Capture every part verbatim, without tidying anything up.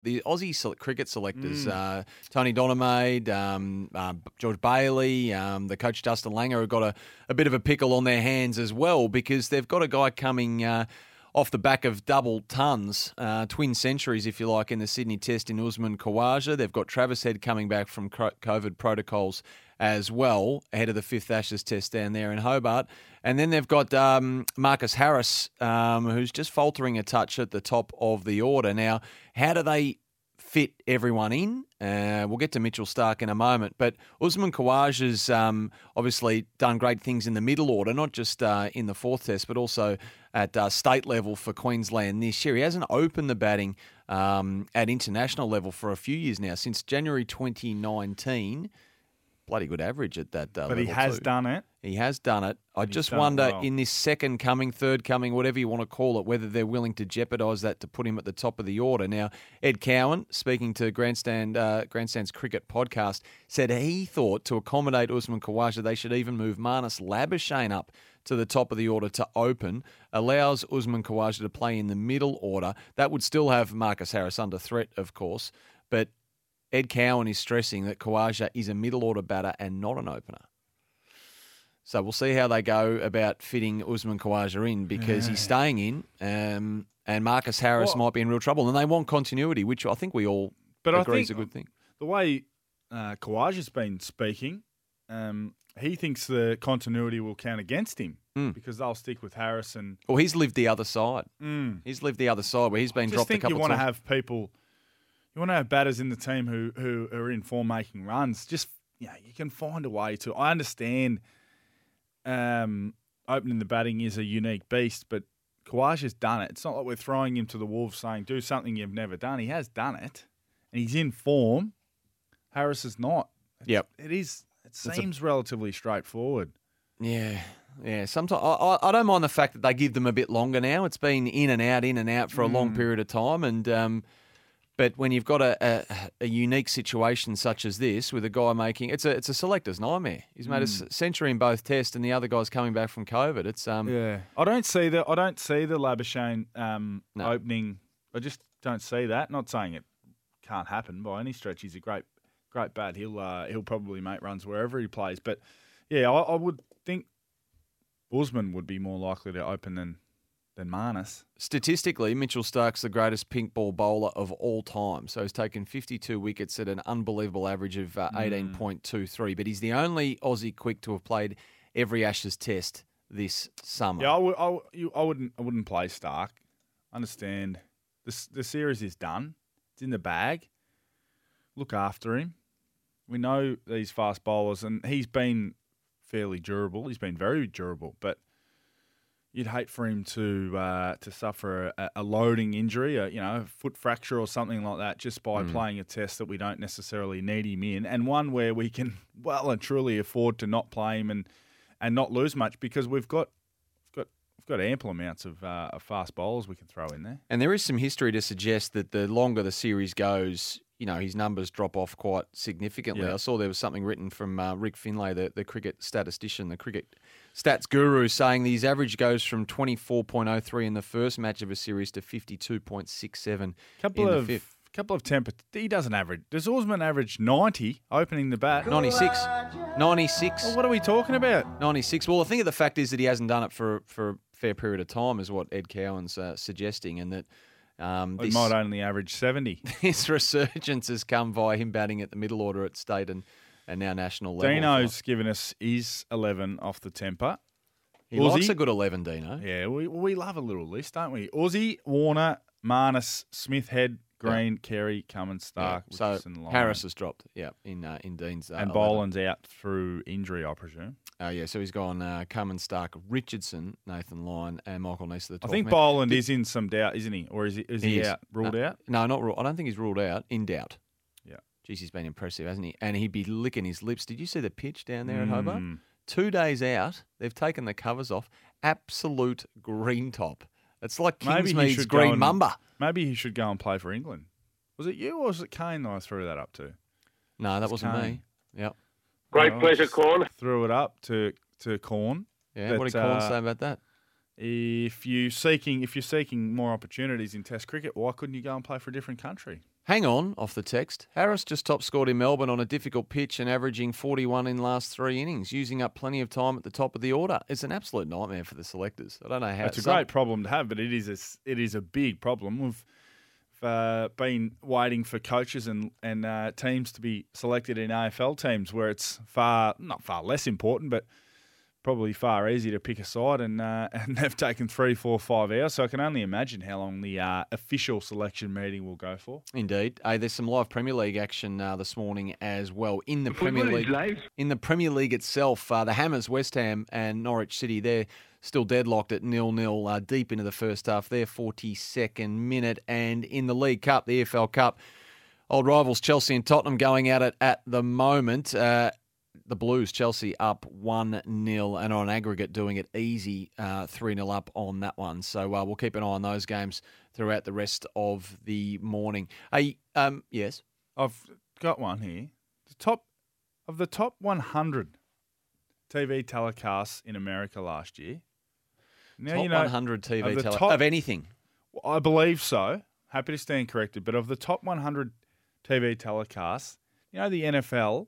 the Aussie sele- cricket selectors, Mm. uh, Tony Donamaid, um, uh, George Bailey, um, the coach Dustin Langer have got a, a bit of a pickle on their hands as well because they've got a guy coming uh, off the back of double tons, uh, twin centuries, if you like, in the Sydney Test in Usman Khawaja. They've got Travis Head coming back from COVID protocols as well, ahead of the fifth Ashes Test down there in Hobart. And then they've got um, Marcus Harris, um, who's just faltering a touch at the top of the order. Now, how do they fit everyone in? Uh, we'll get to Mitchell Starc in a moment. But Usman Khawaja's um, obviously done great things in the middle order, not just uh, in the fourth Test, but also at uh, state level for Queensland this year. He hasn't opened the batting um, at international level for a few years now, since January twenty nineteen. Bloody good average at that uh, But he level has too. done it. He has done it. I He's just done it wonder well. in this second coming, third coming, whatever you want to call it, whether they're willing to jeopardise that to put him at the top of the order. Now, Ed Cowan, speaking to Grandstand uh, Grandstand's Cricket podcast, said he thought to accommodate Usman Khawaja, they should even move Marnus Labuschagne up to the top of the order to open, allows Usman Khawaja to play in the middle order. That would still have Marcus Harris under threat, of course, but Ed Cowan is stressing that Khawaja is a middle order batter and not an opener. So we'll see how they go about fitting Usman Khawaja in because Yeah. he's staying in um, and Marcus Harris Well- might be in real trouble. And they want continuity, which I think we all But I agree think is a good thing. the way uh, Khawaja's been speaking, um, he thinks the continuity will count against him Mm. because they'll stick with Harris and. Well, he's lived the other side. Mm. He's lived the other side where he's been I just dropped a think couple you of want to times. have people, you want to have batters in the team who who are in form making runs. Just you know, you can find a way to. I understand. Um, opening the batting is a unique beast, but Khawaja's done it. It's not like we're throwing him to the wolves saying do something you've never done. He has done it, and he's in form. Harris is not. It's, Yep. it is. It It's a- seems relatively straightforward. Yeah, yeah. Sometimes I, I, I don't mind the fact that they give them a bit longer now. It's been in and out, in and out for a long Mm. period of time, and um, but when you've got a, a, a unique situation such as this with a guy making it's a it's a selector's nightmare. He's made a Mm. s- century in both tests, and the other guy's coming back from COVID. It's um Yeah, I don't see the I don't see the Labuschagne um, No. opening. I just don't see that. Not saying it can't happen by any stretch. He's a great, great bat. He'll uh, he'll probably make runs wherever he plays. But yeah, I, I would think Usman would be more likely to open than than Marnus. statistically, Mitchell Starc's the greatest pink ball bowler of all time. So he's taken fifty-two wickets at an unbelievable average of uh, eighteen point two three. But he's the only Aussie quick to have played every Ashes Test this summer. Yeah, I, would, I, would- you, I wouldn't I wouldn't play Stark. Understand this the series is done. It's in the bag. Look after him. We know these fast bowlers, and he's been fairly durable. He's been very durable, but you'd hate for him to uh, to suffer a, a loading injury, a, you know, a foot fracture or something like that, just by Mm. playing a test that we don't necessarily need him in, and one where we can well and truly afford to not play him and and not lose much because we've got we've got we've got ample amounts of, uh, of fast bowlers we can throw in there. And there is some history to suggest that the longer the series goes, you know, his numbers drop off quite significantly. Yeah. I saw there was something written from uh, Rick Finlay, the, the cricket statistician, the cricket stats guru, saying his average goes from twenty-four point oh three in the first match of a series to fifty-two point six seven Couple in of the fifth. couple of temper. He doesn't average. Does Osman average ninety opening the bat? ninety-six. ninety-six. Well, what are we talking about? ninety-six. Well, I think the fact is that he hasn't done it for, for a fair period of time is what Ed Cowan's uh, suggesting, and that um, He this, might only average seventy. his resurgence has come via him batting at the middle order at state and, and now national level. Dino's given us his eleven off the temper. He likes Aussie. a good eleven, Dino. Yeah, we we love a little list, don't we? Aussie, Warner, Marnus, Smith, Head, Green, Carey, Cummins, Stark, Yeah. So Richardson, Lyon. Harris has dropped, yeah, in uh, in Dean's. Uh, and eleven. Boland's out through injury, I presume. Uh, yeah, so he's gone uh, Cummins, Stark, Richardson, Nathan Lyon, and Michael Neese, the I twelfth think man. Boland is in some doubt, isn't he? Or is he, is he, He is. out? Ruled No. out? No, not ruled. I don't think he's ruled out. In doubt. Yeah. Geez, he's been impressive, hasn't he? And he'd be licking his lips. Did you see the pitch down there at Hobart? Mm. Two days out, they've taken the covers off. Absolute green top. It's like Maybe he Kingsmead's should go green and- mamba. Maybe he should go and play for England. Was it you or was it Kane that I threw that up to? No, that It's wasn't Kane. me. Yep. Great Oh, pleasure, just Corn. Threw it up to, to Corn. Yeah. what But, did Corn uh, say about that? If you seeking if you're seeking more opportunities in Test cricket, why couldn't you go and play for a different country? Hang on, off the text. Harris just top scored in Melbourne on a difficult pitch and averaging forty-one in last three innings, using up plenty of time at the top of the order. It's an absolute nightmare for the selectors. I don't know how. It's a some- great problem to have, but it is a, it is a big problem. We've uh, been waiting for coaches and and uh, teams to be selected in A F L teams where it's far not far less important, but probably far easier to pick a side, and uh, and they've taken three, four, five hours. So I can only imagine how long the uh, official selection meeting will go for. Indeed. Hey, there's some live Premier League action uh, this morning as well in the Premier League. In the Premier League itself, uh, the Hammers, West Ham, and Norwich City, they're still deadlocked at nil-nil uh, deep into the first half. They're forty-second minute, and in the League Cup, the E F L Cup, old rivals Chelsea and Tottenham going at it at the moment. Uh, The Blues, Chelsea up one nil and on aggregate doing it easy, uh, three nil up on that one. So uh, we'll keep an eye on those games throughout the rest of the morning. Hey, um, yes? I've got one here. The top of the top one hundred T V telecasts in America last year. Now, top you know, one hundred T V of the tele- top- of anything. I believe so. Happy to stand corrected. But of the top one hundred T V telecasts, you know, the N F L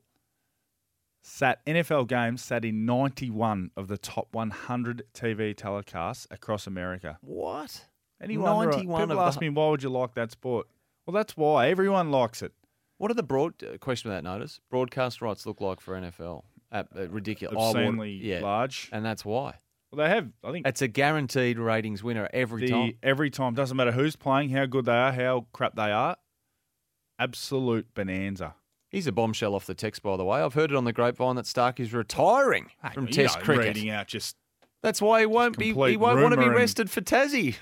sat N F L games sat in ninety-one of the top one hundred T V telecasts across America. What? Anyone? ninety-one People of ask the- me, why would you like that sport? Well, that's why. Everyone likes it. What are the broad uh, question without notice? Broadcast rights look like for N F L? Uh, uh, ridiculous. Oh, well, Obscenely yeah, large. and that's why. Well, they have, I think, It's a guaranteed ratings winner every the, time. every time. Doesn't matter who's playing, how good they are, how crap they are. Absolute bonanza. He's a bombshell off the text, by the way. I've heard it on the grapevine that Stark is retiring from You Test know, cricket. reading out just That's why he won't be. He complete won't want to be rumour and- rested for Tassie.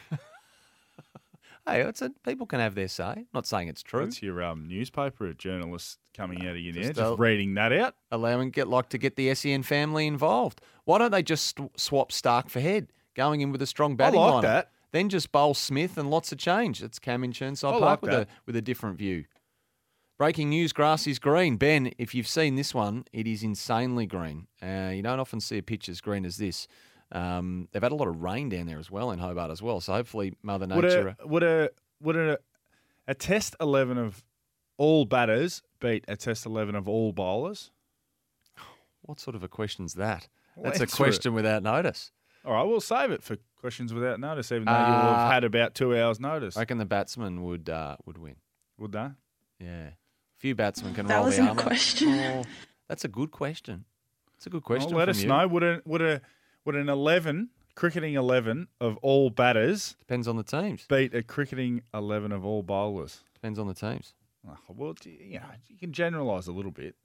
Hey, it's a, people can have their say. Not saying it's true. That's your um, newspaper journalist coming out of you there, Just, just uh, reading that out. Allowing get like to get the S E N family involved. Why don't they just st- swap Stark for head, going in with a strong batting like lineup? that. Then just bowl Smith and lots of change. It's Cam in Churnside I Park like with that. a with a different view. Breaking news: grass is green. Ben, if you've seen this one, it is insanely green. Uh, you don't often see a pitch as green as this. Um, they've had a lot of rain down there as well in Hobart as well. So hopefully Mother Would Nature. a would a would a a test eleven of all batters beat a test eleven of all bowlers? What sort of a question's that? Well, That's a answer question without notice. All right, we'll save it for questions without notice, even though you'll Uh, have had about two hours notice. I reckon the batsman would uh, would win. Would they? Yeah, a few batsmen can That roll the wasn't a armour. question. Oh, that's a good question. It's a good question. Well, let from us you. know. Would a would a would an eleven cricketing eleven of all batters Depends on the teams. beat a cricketing eleven of all bowlers? Depends on the teams. Oh, well, you know, you can generalise a little bit.